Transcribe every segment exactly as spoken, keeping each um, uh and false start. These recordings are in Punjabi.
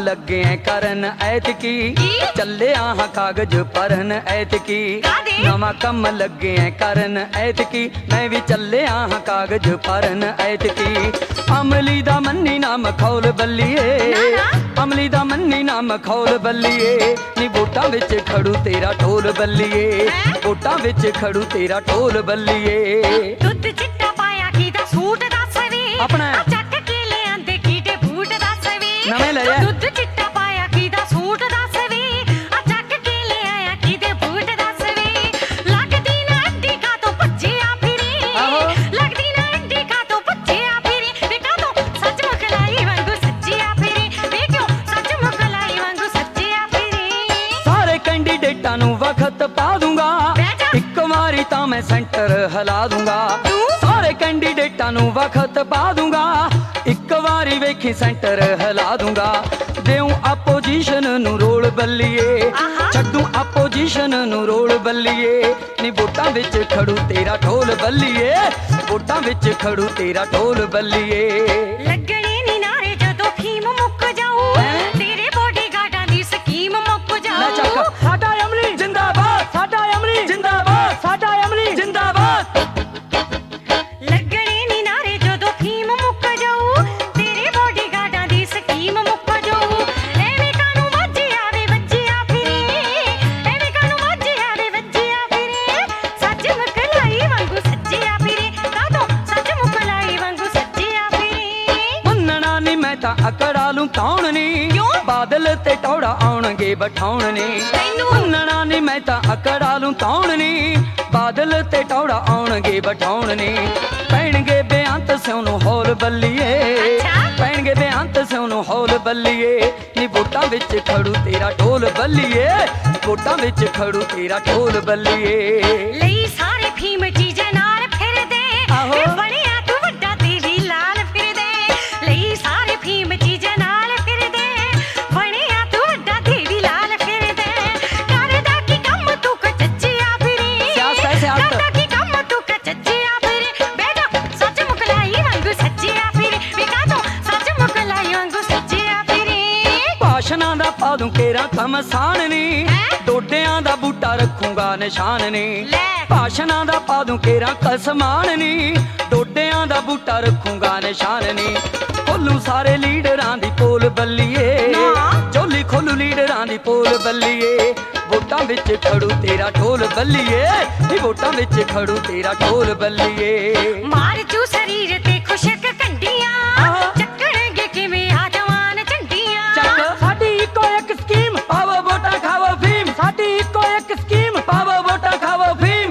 ਲੱਗੇ ਐ ਕਰਨ ਐਤਕੀ ਚੱਲਿਆ ਹਾਂ ਕਾਗਜ਼ ਭਰਨ ਐਤਕੀ ਨਵਾਂ ਕੰਮ ਲੱਗੇ ਐ ਕਰਨ ਐਤਕੀ ਮੈਂ ਵੀ ਚੱਲਿਆ ਹਾਂ ਕਾਗਜ਼ ਭਰਨ ਐਤਕੀ ਅਮਲੀ ਦਾ ਮੰਨੀ ਨਾ ਮਖੌਲ ਬੱਲੀਏ ਅਮਲੀ ਦਾ ਮੰਨੀ ਨਾ ਮਖੌਲ ਬੱਲੀਏ ਨੀ ਵੋਟਾਂ ਵਿੱਚ ਖੜੂ ਤੇਰਾ ਢੋਲ ਬੱਲੀਏ ਵੋਟਾਂ ਵਿੱਚ ਖੜੂ ਤੇਰਾ ਢੋਲ ਬੱਲੀਏ ਦੁੱਧ ਚਿੱਟਾ ਪਾਇਆ ਕਿਦਾ ਸੂਟ ਦੱਸ ਵੇ ਆਪਣਾ ਚੱਕ ਕੇ ਲਿਆਂਦੇ ਕੀਟੇ ਬੂਟ ਦੱਸ ਵੇ ਨਵੇਂ ਲੈ ਆ ਦੁੱਧ ਚਿੱਟਾ ਪਾਇਆ ਕਿਦਾ ਸੂਟ ਦੱਸ ਵੇ ਆ ਚੱਕ ਕੇ ਲਿਆਇਆ ਕੀਦੇ ਬੂਟ ਦੱਸ ਵੇ ਲੱਗਦੀ ਨਾ ਅੱਡੀ ਕਾ ਤੋਂ ਭੱਜਿਆ ਫਿਰੇ ਲੱਗਦੀ ਨਾ ਅੱਡੀ ਕਾ ਤੋਂ ਭੱਜਿਆ ਫਿਰੇ ਵੇ ਕਾ ਤੋਂ ਸੱਚ ਮੁਕਲਾਈ ਵਾਂਗੂ ਸੱਜਿਆ ਫਿਰੇ ਵੇ ਕਿਉਂ ਸੱਚ ਮੁਕਲਾਈ ਵਾਂਗੂ ਸੱਜਿਆ ਫਿਰੇ ਸਾਰੇ ਕੈਂਡੀਡੇਟਾਂ ਨੂੰ ਵਕਤ ਪਾ ਦੂੰਗਾ ਇੱਕ ਵਾਰੀ ਤਾਂ ਮੈਂ ਸੈਂਟਰ ਹਿਲਾ ਦੂੰਗਾ ਸਾਰੇ ਕੈਂਡੀਡੇਟਾਂ ਨੂੰ ਵਕਤ ਪਾ ਦੂੰਗਾ ਇੱਕ ਵਾਰੀ ਵੇਖੀ ਸੈਂਟਰ ਹਿਲਾ ਦੂੰਗਾ ਦੇਉ ਆਪੋਜੀਸ਼ਨ ਨੂੰ ਰੋਲ ਬੱਲੀਏ ਛੱਡੂ ਆਪੋਜੀਸ਼ਨ ਨੂੰ ਰੋਲ ਬੱਲੀਏ ਨੀ ਵੋਟਾਂ ਵਿੱਚ ਖੜੂ ਤੇਰਾ ਢੋਲ ਬੱਲੀਏ ਵੋਟਾਂ ਵਿੱਚ ਖੜੂ ਤੇਰਾ ਢੋਲ ਬੱਲੀਏ ਲੱਗਣੇ ਨੀ ਨਾਰੇ ਜਦੋਂ ਫੀਮ ਮੁੱਕ ਜਾਊ ਤੇਰੇ ਬੋਡੀਗਾਰਡਾਂ ਦੀ ਸਕੀਮ ਮੁੱਕ ਜਾਊ ਸਾਡਾ ਅਮਲੀ ਜਿੰਦਾਬਾਦ ਸਾਡਾ ਅਮਲੀ ਜਿੰਦਾਬਾਦ ਸਾਡਾ ਅਮਲੀ ਜਿੰਦਾਬਾਦ ਲੱਗਣੇ ਨੀ ਨਾਰੇ ਜਦੋਂ ਫੀਮ ਮੁੱਕ ਜਾਊ ਤੇਰੇ ਬੋਡੀਗਾਰਡਾਂ ਦੀ ਸਕੀਮ ਮੁੱਕ ਜਾਊ ਐਵੇਂ ਕਾਨੂੰ ਵੱਜਿਆ ਵੇ ਵੱਜਿਆ ਫਿਰੇ ਐਵੇਂ ਕਾਨੂੰ ਵੱਜਿਆ ਵੇ ਵੱਜਿਆ ਫਿਰੇ ਸੱਚ ਮੁਕਲਾਈ ਵਾਂਗੂ ਸੱਜਿਆ ਫਿਰੇ ਕਾਦੋਂ ਸੱਚ ਮੁਕਲਾਈ ਵਾਂਗੂ ਸੱਜਿਆ ਫਿਰੇ ਮੰਨਣਾ ਨੀ ਮੈਂ ਤਾਂ ਅਕੜਾ ਲੂੰ ਕੌਣ ਨੀ ਬਾਦਲ ਤੇ ਟੌੜਾ ਆਉਣਗੇ ਬਿਠਾਉਣ ਨੀ ਮੰਨਣਾ ਨੀ ਮੈਂ ਤਾਂ ਅਕੜਾ ਲੂੰ ਕੌਣ ਨੀ ਬਾਦਲ ਤੇ ਟੌੜਾ ਆਉਣਗੇ ਬਿਠਾਉਣ ਨੀ ਪੈਣਗੇ ਬੇਅੰਤ ਸਿਉ ਨੂੰ ਹੌਲ ਬੱਲੀਏ ਪੈਣਗੇ ਬੇਅੰਤ ਸਿਉ ਨੂੰ ਹੌਲ ਬੱਲੀਏ ਨੀ ਵੋਟਾਂ ਵਿੱਚ ਖੜੂ ਤੇਰਾ ਢੋਲ ਬੱਲੀਏ ਵੋਟਾਂ ਵਿੱਚ ਖੜੂ ਤੇਰਾ ਢੋਲ ਬੱਲੀਏ ਲਈ ਸਾਰੇ ਫੀਮ ਚੀਜ਼ਾਂ ਨਾਲ ਫਿਰਦੇ ਵੇ ਬਣਿਆ ਤੂੰ ਵੱਡਾ ਤੇਰੀ ਲਾਲ ਫਿਰਦੇ ਲਈ ਸਾਰੇ ਫੀਮ ਚੀਜ਼ਾਂ ਨਾਲ ਫਿਰਦੇ ਬਣਿਆ ਤੂੰ ਵੱਡਾ ਤੇਰੀ ਲਾਲ ਫਿਰਦੇ ਕਰਦਾ ਕੀ ਕੰਮ ਤੂੰ ਕਚੱਚਿਆ ਫਿਰੇ ਕਰਦਾ ਕੀ ਕੰਮ ਤੂੰ ਕਚੱਚਿਆ ਫਿਰੇ ਬੇਟਾ ਸੱਚ ਮੁਕਲਾਈ ਵਾਂਗੂ ਸੱਚਿਆ ਫਿਰੇ ਵੇ ਕਾਦੋਂ ਸੱਚ ਮੁਕਲਾਈ ਵਾਂਗੂ ਸੱਚਿਆ ਫਿਰੇ ਭਾਸ਼ਣਾਂ ਦਾ ਪਾ ਦੂੰ ਕੇਰਾ ਕਮਸਾਨ ਨੀ ਡੋਡਿਆਂ ਦਾ ਬੂਟਾ ਰੱਖੂੰਗਾ ਨਿਸ਼ਾਨ ਨੀ ਭਾਸ਼ਣਾਂ ਦਾ ਪਾ ਦੂੰ ਕੇਰਾ ਕਸਮਾਨ ਨੀ ਡੋਡਿਆਂ ਦਾ ਬੂਟਾ ਰੱਖੂੰਗਾ ਨਿਸ਼ਾਨ ਨੀ ਖੋਲੂ ਸਾਰੇ ਲੀਡਰਾਂ ਦੀ ਪੋਲ ਬੱਲੀਏ ਚੋਲੀ ਖੋਲੂ ਲੀਡਰਾਂ ਦੀ ਪੋਲ ਬੱਲੀਏ ਵੋਟਾਂ ਵਿੱਚ ਖੜੂ ਤੇਰਾ ਢੋਲ ਬੱਲੀਏ ਨੀ ਵੋਟਾਂ ਵਿੱਚ ਖੜੂ ਤੇਰਾ ਢੋਲ ਬੱਲੀਏ ਮਾਰ ਜੂ ਸਰੀਰ ਤੇ ਖੁਸ਼ਕ ਕੰਡੀਆਂ ਚੱਕਣਗੇ ਕਿਵੇਂ ਆ ਜਵਾਨ ਝੰਡੀਆਂ ਸਾਡੀ ਇੱਕੋ ਇੱਕ ਸਕੀਮ ਪਾਵੋ ਵੋਟਾਂ ਖਾਵੋ ਫੀਮ ਸਾਡੀ ਇੱਕੋ ਇੱਕ ਸਕੀਮ ਪਾਵੋ ਵੋਟਾਂ ਖਾਵੋ ਫੀਮ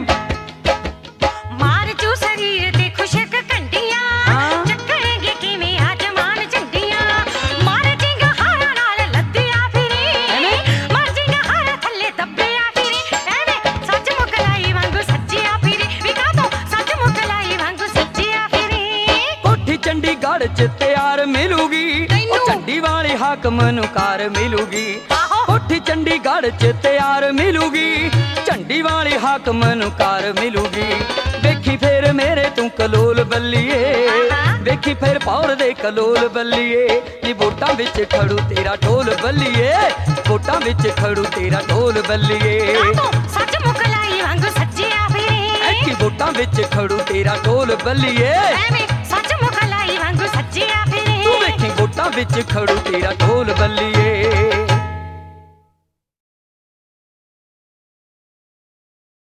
ਮਾਰ ਜੂ ਸਰੀਰ ਤੇ ਖੁਸ਼ਕ ਕੰਡੀਆਂ ਚੱਕਣਗੇ ਕਿਵੇਂ ਆ ਜਵਾਨ ਝੰਡੀਆਂ ਮਾਰ ਜਿੰਗਾ ਹਾਰਾਂ ਨਾਲ ਲੱਦਿਆ ਫਿਰੇ ਮਾਰ ਜਿੰਗਾ ਹਾਰਾਂ ਥੱਲੇ ਦੱਬਿਆ ਫਿਰੇ ਐਵੇਂ ਸੱਚ ਮੁਕਲਾਈ ਵਾਂਗੂ ਸੱਜਿਆ ਫਿਰੇ ਵੀ ਕਾਦੋਂ ਸੱਚ ਮੁਕਲਾਈ ਵਾਂਗੂ ਸੱਜਿਆ ਫਿਰੇ ਕੋਠੀ ਚੰਡੀਗੜ੍ਹ ਚ ਤਿਆਰ ਮਿਲੂਗੀ ਉਹ ਝੰਡੀ ਵਾਲੀ ਹਾਕਮ ਨੂੰ ਕਾਰ ਮਿਲੂਗੀ ਕੋਠੀ ਚੰਡੀਗੜ੍ਹ ਚ ਤਿਆਰ ਮਿਲੂਗੀ ਝੰਡੀ ਵਾਲੀ ਹਾਕਮ ਨੂੰ ਕਾਰ ਮਿਲੂਗੀ ਵੇਖੀ ਫੇਰ ਮੇਰੇ ਤੂੰ ਕਲੋਲ ਬੱਲੀਏ ਵੇਖੀ ਫੇਰ ਪੌਰ ਦੇ ਕਲੋਲ ਬੱਲੀਏ ਨੀ ਵੋਟਾਂ ਵਿੱਚ ਖੜੂ ਤੇਰਾ ਢੋਲ ਬੱਲੀਏ ਵੋਟਾਂ ਵਿੱਚ ਖੜੂ ਤੇਰਾ ਢੋਲ ਬੱਲੀਏ ਸੱਚ ਮੁਕਲਾਈ ਵਾਂਗੂ ਸੱਜਿਆ ਫਿਰੇ ਐਕੀ ਵੋਟਾਂ ਵਿੱਚ ਖੜੂ ਤੇਰਾ ਢੋਲ ਬੱਲੀਏ ਐਵੇਂ ਸੱਚ ਮੁਕਲਾਈ ਵਾਂਗੂ ਸੱਜਿਆ ਫਿਰੇ ਤੂੰ ਵੇਖੀ ਵੋਟਾਂ ਵਿੱਚ ਖੜੂ ਤੇਰਾ ਢੋਲ ਬੱਲੀਏ।